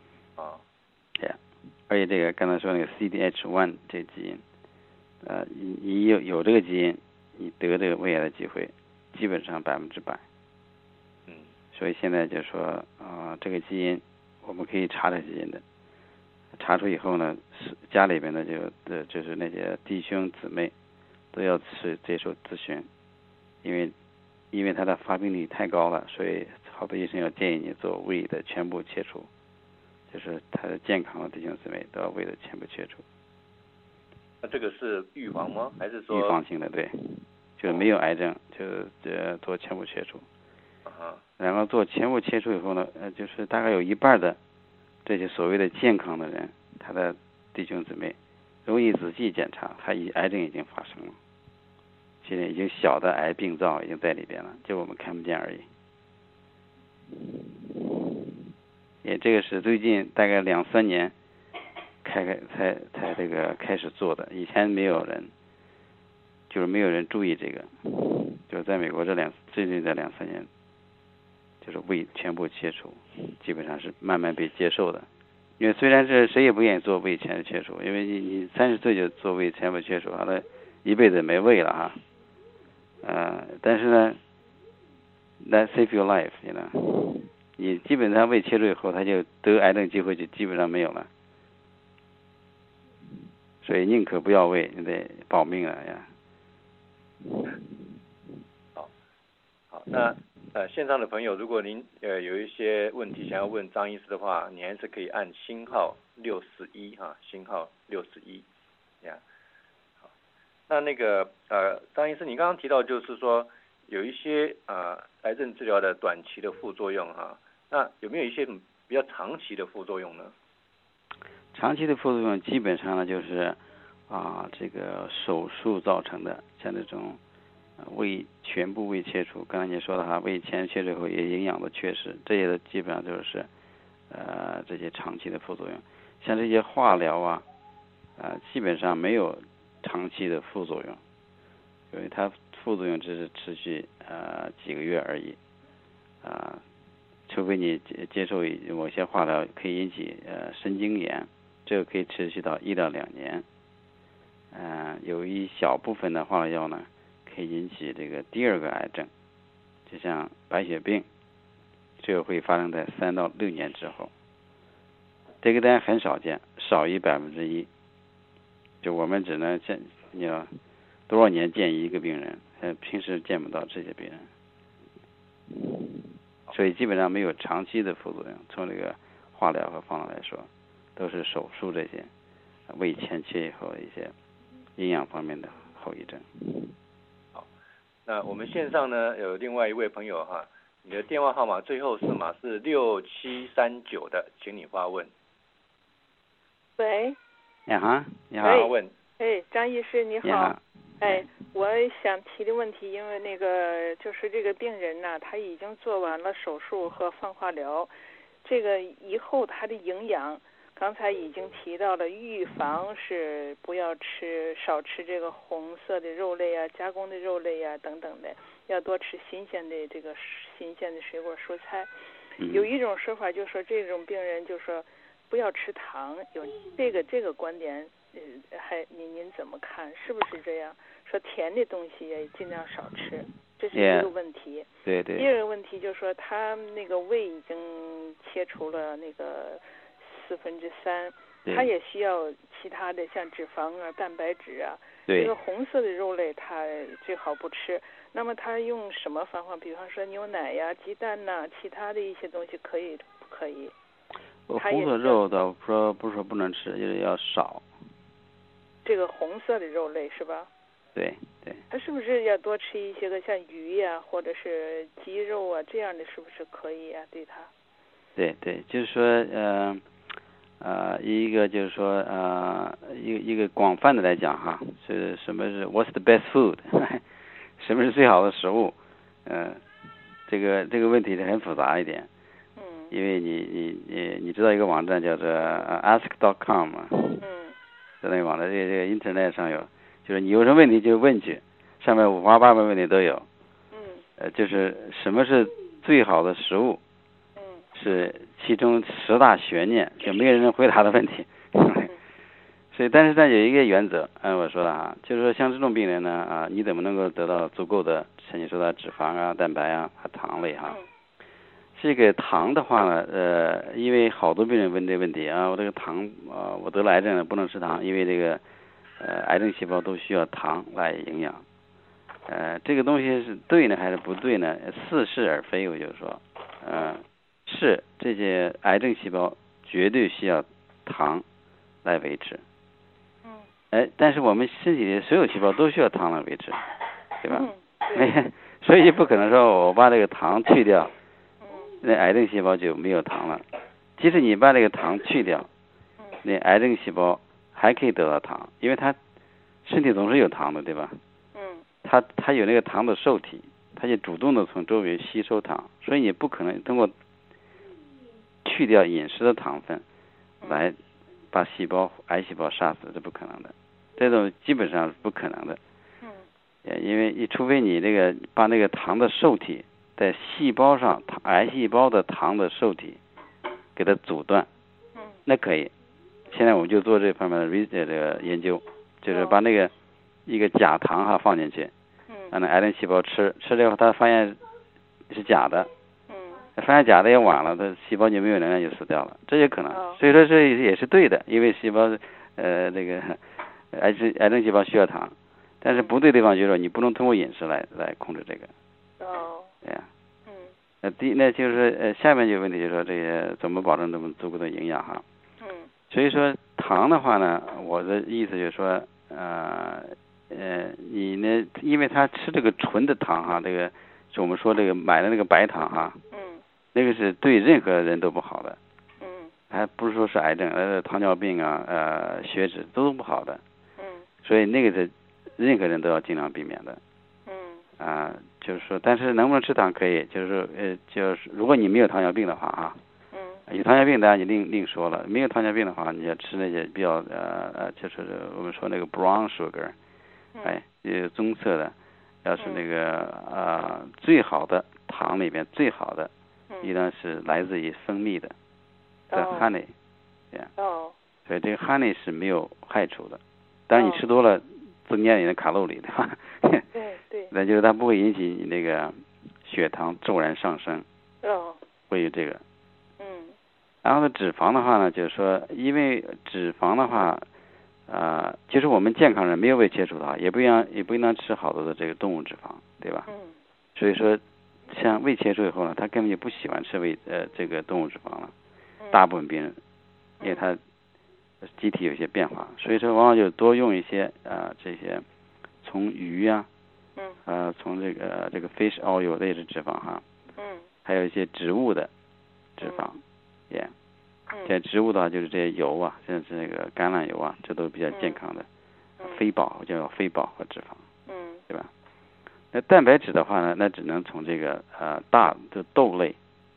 [SPEAKER 2] 而且这个刚才说那个 CDH1 这个基因，你有这个基因，你得这个胃癌的机会基本上100%。所以现在就说这个基因我们可以查这基因的，查出以后呢，家里边的就是那些弟兄姊妹都要接受咨询，因为它的发病率太高了，所以好多医生要建议你做胃的全部切除，就是他的健康的弟兄姊妹都要胃的全部切除。
[SPEAKER 1] 那这个是预防吗？还是说
[SPEAKER 2] 预防性的？对，就是没有癌症就做全部切除。然后做全部切除以后呢，就是大概有一半的这些所谓的健康的人，他的弟兄姊妹，如果你仔细检查，癌症已经发生了，现在已经小的癌病灶已经在里边了，就我们看不见而已。这个是最近大概2、3年才这个开始做的，以前没有人注意这个，就是在美国最近这2、3年，就是胃全部切除，基本上是慢慢被接受的。因为虽然是谁也不愿意做胃全部切除，因为你30岁就做胃全部切除，好了一辈子没胃了但是呢 ，that save your life， 你基本上胃切除以后，他就得癌症机会就基本上没有了。所以宁可不要胃，你得保命了呀。
[SPEAKER 1] 好，那线上的朋友，如果您有一些问题想要问张医师的话，你还是可以按星号61星号61呀。好，那个张医师，你刚刚提到就是说有一些癌症治疗的短期的副作用那有没有一些比较长期的副作用呢？
[SPEAKER 2] 长期的副作用基本上呢就是这个手术造成的，像这种全部胃切除，刚才你说的胃全切除以后也营养的缺失，这些基本上就是这些长期的副作用。像这些化疗基本上没有长期的副作用，因为它副作用只是持续几个月而已除非你接受某些化疗可以引起神经炎，这个可以持续到1到2年有一小部分的化疗药呢，可以引起这个第二个癌症，就像白血病，这个会发生在3到6年之后。这个当然很少见，少于1%，就我们只能要多少年见一个病人，平时见不到这些病人，所以基本上没有长期的副作用。从这个化疗和放疗来说，都是手术这些胃前切以后的一些营养方面的后遗症。
[SPEAKER 1] 好，那我们线上呢有另外一位朋友哈，你的电话号码最后4码是6739的，请你发问。
[SPEAKER 4] 喂，
[SPEAKER 2] 你好，你好。
[SPEAKER 1] 发问。
[SPEAKER 4] 张医师你好。
[SPEAKER 2] 你好。
[SPEAKER 4] 我想提的问题，因为那个就是这个病人呢，他已经做完了手术和放化疗，这个以后他的营养，刚才已经提到了，预防是不要少吃这个红色的肉类啊、加工的肉类啊等等的，要多吃新鲜的水果蔬菜。有一种说法就说这种病人就说不要吃糖，有这个观点，您怎么看？是不是这样？说甜的东西也尽量少吃，这是一个问题。
[SPEAKER 2] 对。
[SPEAKER 4] 第二个问题就是说他那个胃已经切除了那个3/4，他也需要其他的像脂肪啊、蛋白质啊。这个红色的肉类他最好不吃。那么他用什么方法？比方说牛奶呀、鸡蛋呐，其他的一些东西可以不可以？
[SPEAKER 2] 红色肉倒不是说不能吃，就是要少。
[SPEAKER 4] 这个红色的肉类是吧？
[SPEAKER 2] 对。
[SPEAKER 4] 他是不是要多吃一些个像鱼呀，或者是鸡肉啊这样的，是不是可以啊？对他？
[SPEAKER 2] 对，就是说一个就是说一个广泛的来讲哈，是什么是 What's the best food？ 什么是最好的食物？这个问题是很复杂一点。因为你知道一个网站叫做ask.com 吗？在那个网站这个 internet 上有，就是你有什么问题就问去，上面5花8门问题都有。就是什么是最好的食物？是其中10大悬念，就没有人能回答的问题。所以，但是它有一个原则，我说了哈，就是说像这种病人呢你怎么能够得到足够的像你说的脂肪啊、蛋白啊和糖类哈？这个糖的话呢，因为好多病人问这个问题我这个糖我得了癌症了不能吃糖，因为这个癌症细胞都需要糖来营养。这个东西是对呢还是不对呢？似是而非，我就说，是这些癌症细胞绝对需要糖来维持。但是我们身体里所有细胞都需要糖来维持，对吧？所以不可能说我把这个糖去掉，那癌症细胞就没有糖了。即使你把这个糖去掉，那癌症细胞还可以得到糖，因为它身体总是有糖的，对吧？它有那个糖的受体，它就主动的从周围吸收糖，所以你不可能通过去掉饮食的糖分来把癌细胞杀死，是不可能的，这种基本上是不可能的。因为除非你这个把那个糖的受体在细胞上，癌细胞的糖的受体给它阻断，那可以。现在我们就做这方面的这个研究，就是把那个一个假糖放进去，让那癌症细胞吃了以后，他发现是假的，发现假的也晚了，它细胞就没有能量就死掉了，这也可能。所以说这也是对的，因为细胞这个癌症细胞需要糖，但是不对的地方就是说你不能通过饮食来控制这个。对呀。那就是下面这个问题就是说这些怎么保证这么足够的营养哈？所以说糖的话呢，我的意思就是说你呢，因为他吃这个纯的糖这个就我们说这个买的那个白糖那个是对任何人都不好的。还不是说是癌症，糖尿病血脂都不好的。所以那个是任何人都要尽量避免的。就是说，但是能不能吃糖可以，就是如果你没有糖尿病的话有糖尿病当然你另说了，没有糖尿病的话，你要吃那些比较就是我们说那个 brown sugar，棕色的，要是那个最好的糖里边最好的，一般是来自于蜂蜜的，honey，所以这个 honey 是没有害处的， 当然你吃多了增加你的卡路里，对吧？
[SPEAKER 4] 对对。
[SPEAKER 2] 那就是它不会引起你那个血糖骤然上升。
[SPEAKER 4] 哦。
[SPEAKER 2] 会有这个。
[SPEAKER 4] 嗯。
[SPEAKER 2] 然后呢，脂肪的话呢，就是说，因为脂肪的话，其实我们健康人没有胃切除的话，也不应当吃好多的这个动物脂肪，对吧？
[SPEAKER 4] 嗯。
[SPEAKER 2] 所以说，像胃切除以后呢，他根本就不喜欢吃这个动物脂肪了。大部分病人，因为他机体有些变化，所以说往往就多用一些这些从鱼啊，从这个 fish oil 类的脂肪哈，还有一些植物的脂肪，像植物的话就是这些油啊，像是那个橄榄油啊，这都比较健康的，非饱和脂肪，对吧？那蛋白质的话呢，那只能从这个大的豆类，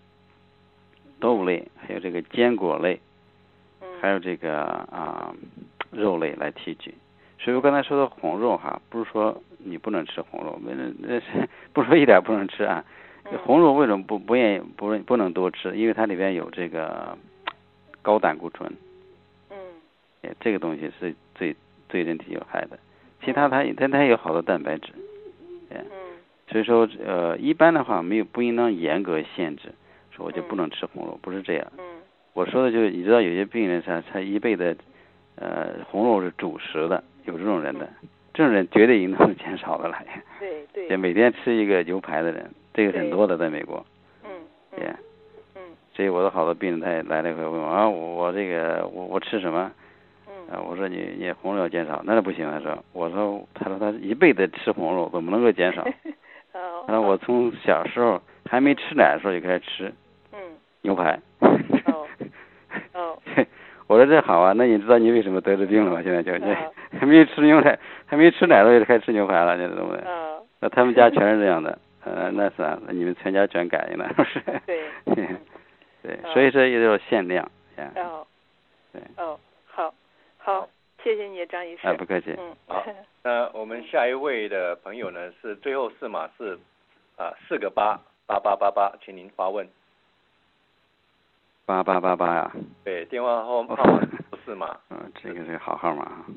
[SPEAKER 2] 还有这个坚果类，还有这个肉类来提取。所以我刚才说的红肉哈，不是说你不能吃红肉，那是不是说一点不能吃啊？红肉为什么不能多吃？因为它里边有这个高胆固醇，这个东西是对人体有害的。其他它有好多蛋白质，所以说一般的话不应当严格限制，说我就不能吃红肉，不是这样。我说的就是你知道有些病人他一辈子红肉是主食的，有这种人的，这种人绝对应当是减少的了。
[SPEAKER 4] 对。
[SPEAKER 2] 就每天吃一个牛排的人，这个很多的在美国。所以我的好多病人他也来了以后问我我吃什么？我说你红肉要减少，那不行。他说他一辈子吃红肉，怎么能够减少？他说我从小时候还没吃奶的时候就开始吃牛排。我说这好啊，那你知道你为什么得这病了吗？现在就还没吃牛奶，还没吃奶的时候就开始吃牛排了，你知道吗？那他们家全是这样的，那算了，你们全家全改了，是不是？对，所以说也有限量。对。
[SPEAKER 4] 好，谢谢你，张医师。
[SPEAKER 2] 不客气。
[SPEAKER 1] 好，那我们下一位的朋友呢是最后4码是4个88888，请您发问。
[SPEAKER 2] 8888呀。
[SPEAKER 1] 对，电话号码4码。
[SPEAKER 2] 这个是好号码啊。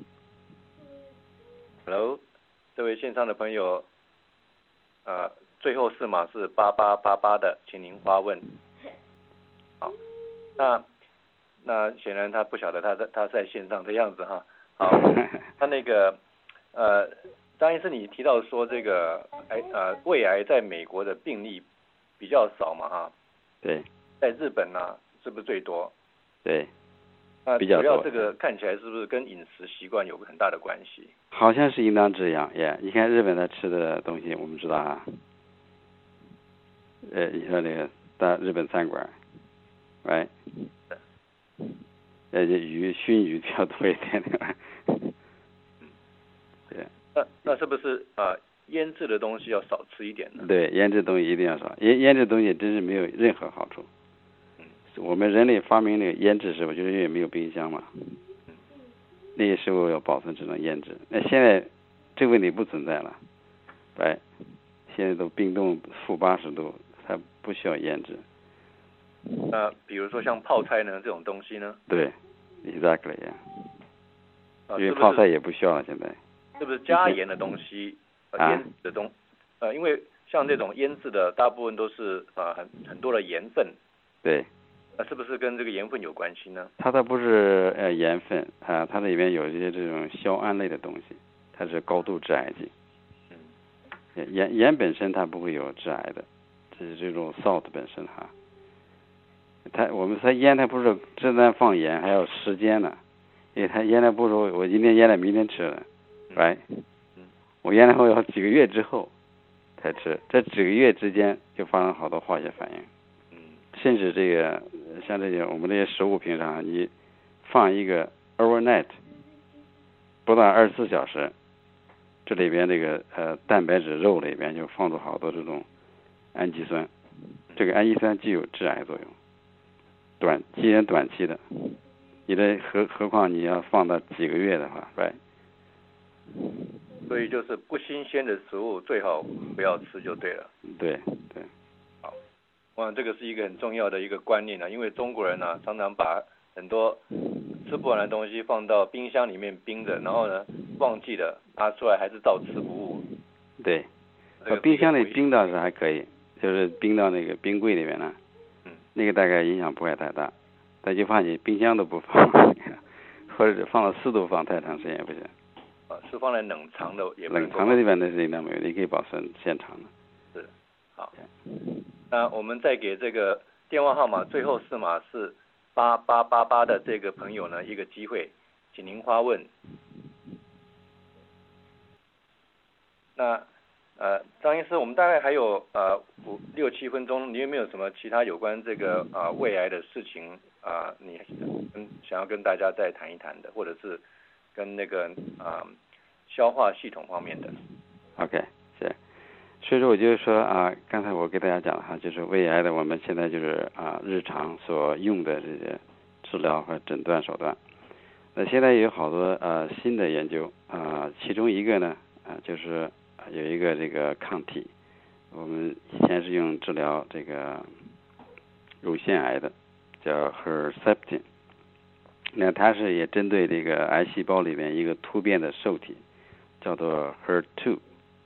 [SPEAKER 1] Hello， 这位线上的朋友，最后4码是8888的，请您发问。好，那显然他不晓得他在线上的样子哈。好，他那个张医生，你提到说这个胃癌在美国的病例比较少嘛哈？
[SPEAKER 2] 对。
[SPEAKER 1] 在日本呢，是不是最多？
[SPEAKER 2] 对。
[SPEAKER 1] 比较多。主要这个看起来是不是跟饮食习惯有很大的关系？
[SPEAKER 2] 好像是应当这样你看日本他吃的东西，我们知道啊。你说那个大日本餐馆。熏鱼比较多一点的。
[SPEAKER 1] 对。那是不是腌制的东西要少吃一点呢？
[SPEAKER 2] 对，腌制东西一定要少，腌制东西真是没有任何好处。我们人类发明那个腌制时候，就是因为没有冰箱嘛。那些时候要保存只能腌制。那现在这个问题不存在了，现在都冰冻-80度，它不需要腌制。
[SPEAKER 1] 比如说像泡菜呢这种东西呢？
[SPEAKER 2] 对 ，exactly 因为泡菜也不需要了现在。
[SPEAKER 1] 是不是加盐的东西？腌制的因为像这种腌制的，大部分都是很多的盐分。
[SPEAKER 2] 对。
[SPEAKER 1] 那是不是跟这个盐分有关系呢？
[SPEAKER 2] 它不是盐分它里面有一些这种硝胺类的东西，它是高度致癌剂。盐本身它不会有致癌的，这是这种 salt 本身哈。我们腌它不是只单放盐，还要时间呢，因为它腌的不是我今天腌了明天吃了我腌了后要几个月之后才吃，这几个月之间就发生好多化学反应。甚至这个像这些我们这些食物平常你放一个 overnight 不到24小时，这里边这个蛋白质肉里边就放出好多这种氨基酸，这个氨基酸具有致癌作用，既然短期的，你的何况你要放到几个月的话
[SPEAKER 1] 所以就是不新鲜的食物最好不要吃就对了。
[SPEAKER 2] 对。
[SPEAKER 1] 这个是一个很重要的一个观念因为中国人常常把很多吃不完的东西放到冰箱里面冰着，然后呢忘记了拿出来还是照吃不误。
[SPEAKER 2] 对，冰箱里冰倒是还可以，就是冰到那个冰柜里面呢，那个大概影响不会太大。但就怕你冰箱都不放，或者是放到4度放太长时间也不行。
[SPEAKER 1] 是放在冷藏的也不能。
[SPEAKER 2] 冷藏的地方那是应当没有，你可以保存现场的。
[SPEAKER 1] 是，好。那我们再给这个电话号码最后4码是8888的这个朋友呢一个机会，请您发问。那张医师，我们大概还有6-7分钟，你有没有什么其他有关这个胃癌的事情你想要跟大家再谈一谈的，或者是跟那个消化系统方面的
[SPEAKER 2] ？OK， 是。所以说我就是说刚才我给大家讲了就是胃癌的我们现在就是日常所用的这些治疗和诊断手段。那现在有好多新的研究其中一个呢就是有一个这个抗体，我们以前是用治疗这个乳腺癌的，叫 Herceptin。那它是也针对这个癌细胞里面一个突变的受体，叫做 HER2，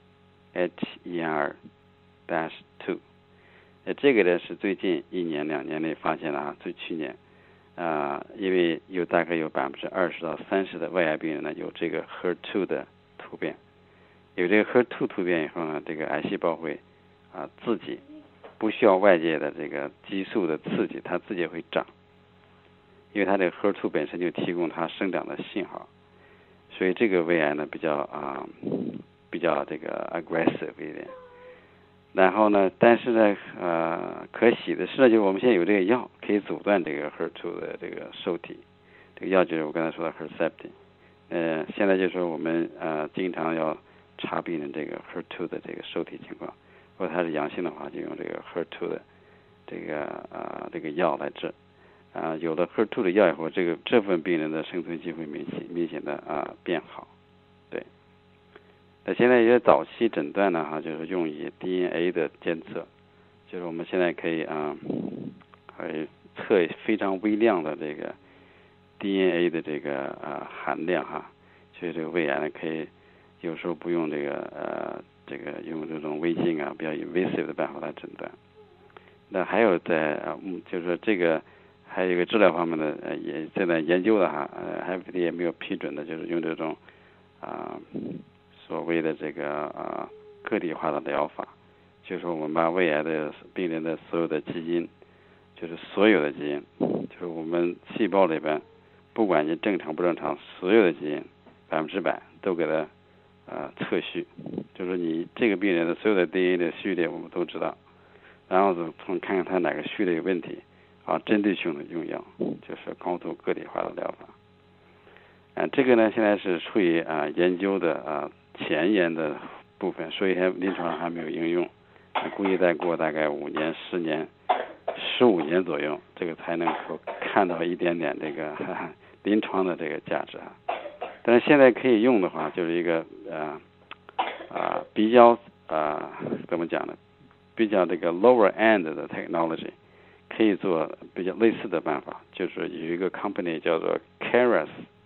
[SPEAKER 2] HER-2。这个呢是最近1年2年内发现的最去年因为大概有20%到30%的胃癌病人呢有这个 HER2 的突变。有这个 HER2 突变以后呢，这个癌细胞会自己不需要外界的这个激素的刺激，它自己会长，因为它这个 HER2 本身就提供它生长的信号，所以这个胃癌呢比较这个 aggressive 一点。然后呢，但是呢可喜的是呢，就是我们现在有这个药可以阻断这个 HER2 的这个受体，这个药就是我刚才说的 Herceptin。现在就是说我们经常要查病人这个 HER2 的这个受体情况，如果它是阳性的话，就用这个 HER2 的这个药来治。有了 HER2 的药以后，这部分病人的生存机会明显的变好。对。那现在一些早期诊断呢就是用以 DNA 的监测，就是我们现在可以测非常微量的这个 DNA 的这个含量所以这个胃癌呢可以有时候不用这个用这种微镜比较 invasive 的办法来诊断。那还有就是说这个还有一个治疗方面的也正在研究的FDA 也没有批准的，就是用这种所谓的这个个体化的疗法，就是说我们把胃癌的病人的所有的基因，就是所有的基因，就是我们细胞里边不管你正常不正常，所有的基因100%都给它测序，就是你这个病人的所有的 DNA 的序列我们都知道，然后看看他哪个序列有问题针对性的用药，就是高度个体化的疗法。这个呢现在是处于研究的前沿的部分，所以临床还没有应用，估计再过大概5年、10年、15年左右，这个才能够看到一点点这个临床的这个价值但是现在可以用的话，就是一个比较怎么讲呢？比较这个 lower end 的 technology， 可以做比较类似的办法，就是有一个 company 叫做 Caris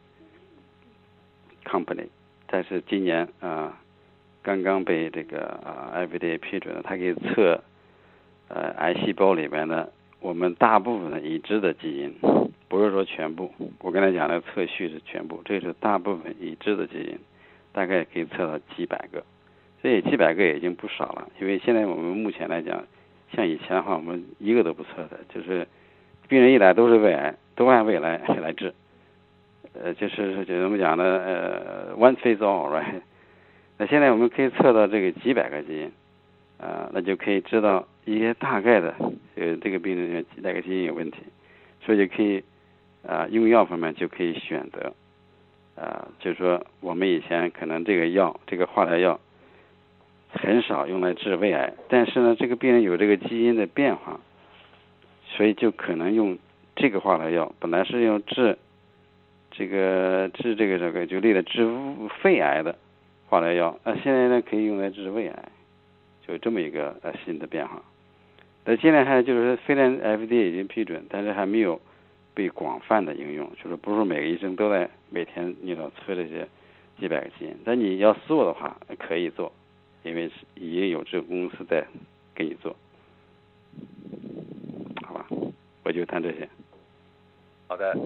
[SPEAKER 2] Company， 但是今年刚刚被这个FDA 批准了，它可以测癌细胞里面的我们大部分的已知的基因，不是说全部。我刚才讲的测序是全部，这是大部分已知的基因，大概可以测到几百个。这几百个也已经不少了，因为现在我们目前来讲，像以前的话，我们一个都不测的，就是病人一来都是胃癌，都按胃来治，就是怎么讲呢？one fits all right。那现在我们可以测到这个几百个基因，那就可以知道一些大概的这个病人有几百个基因有问题，所以就可以用药方面就可以选择就是说我们以前可能这个化疗药很少用来治胃癌，但是呢这个病人有这个基因的变化，所以就可能用这个化疗药，本来是用治举例的治肺癌的化疗药，现在呢可以用来治胃癌，就这么一个新的变化。但现在还就是虽然 FDA 已经批准，但是还没有被广泛的应用，就是不是每个医生都在每天测这些几百个基因。但你要做的话可以做，因为已经有这个公司在给你做，好吧？我就谈这些。
[SPEAKER 1] 好的，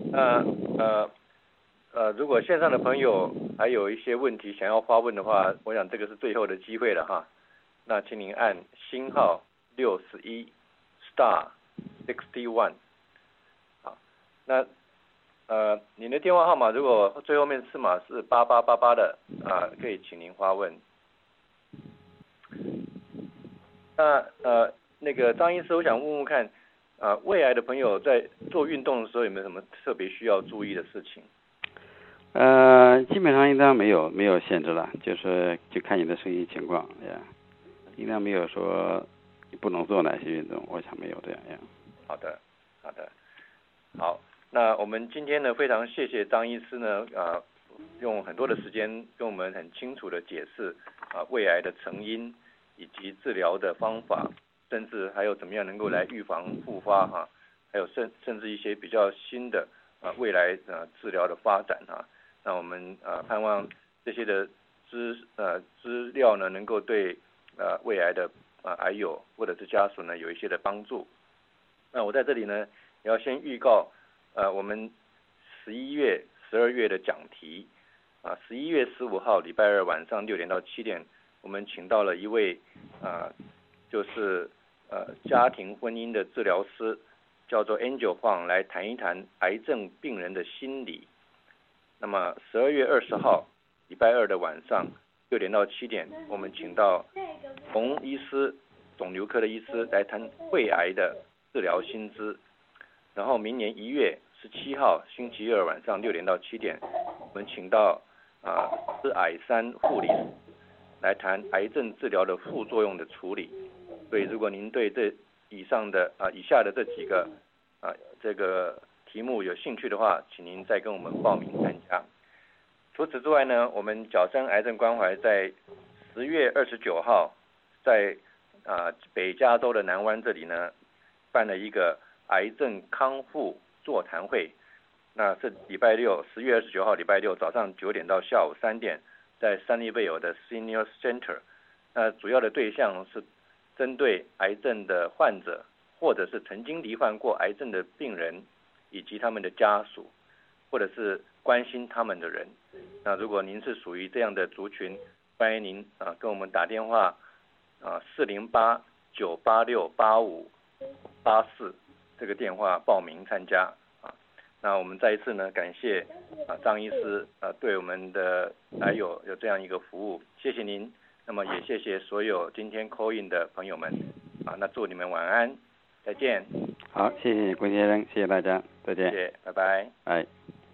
[SPEAKER 1] 如果线上的朋友还有一些问题想要发问的话，我想这个是最后的机会了哈。那请您按星号61 star 61。好，那您的电话号码如果最后面4码是8888的可以请您发问。那个张医师，我想问问看，胃癌的朋友在做运动的时候有没有什么特别需要注意的事情？
[SPEAKER 2] 基本上应当没有限制了，就看你的身体情况呀，应当没有说你不能做哪些运动，我想没有这样呀。好的，
[SPEAKER 1] 好，那我们今天呢非常谢谢张医师呢用很多的时间跟我们很清楚的解释胃癌的成因以及治疗的方法，甚至还有怎么样能够来预防复发还有甚至一些比较新的未来治疗的发展那我们盼望这些的资料呢能够对胃癌的癌友或者是家属呢有一些的帮助。那我在这里呢也要先预告我们11月、12月的讲题11月15号礼拜二晚上6点到7点，我们请到了一位就是家庭婚姻的治疗师，叫做 Angel Huang 来谈一谈癌症病人的心理。那么12月20号礼拜二的晚上6点到7点，我们请到洪医师，肿瘤科的医师来谈胃癌的治疗新知。然后明年1月17号星期二晚上6点到7点，我们请到是癌3护理师来谈癌症治疗的副作用的处理。所以如果您对这以下的这几个这个题目有兴趣的话，请您再跟我们报名参加。除此之外呢，我们角生癌症关怀在10月29号在北加州的南湾这里呢办了一个癌症康复座谈会。那是礼拜六10月29号礼拜六早上9点到下午3点，在 Sunnyvale 的 Senior Center。那主要的对象是针对癌症的患者，或者是曾经罹患过癌症的病人，以及他们的家属，或者是关心他们的人。那如果您是属于这样的族群，欢迎您跟我们打电话408-986-8584这个电话报名参加那我们再一次呢感谢张医师对我们的癌友有这样一个服务，谢谢您。那么也谢谢所有今天 call in 的朋友们那祝你们晚安，再见。
[SPEAKER 2] 好，谢谢龚先生，谢谢大家，再见。
[SPEAKER 1] 谢谢，拜拜。
[SPEAKER 2] 哎。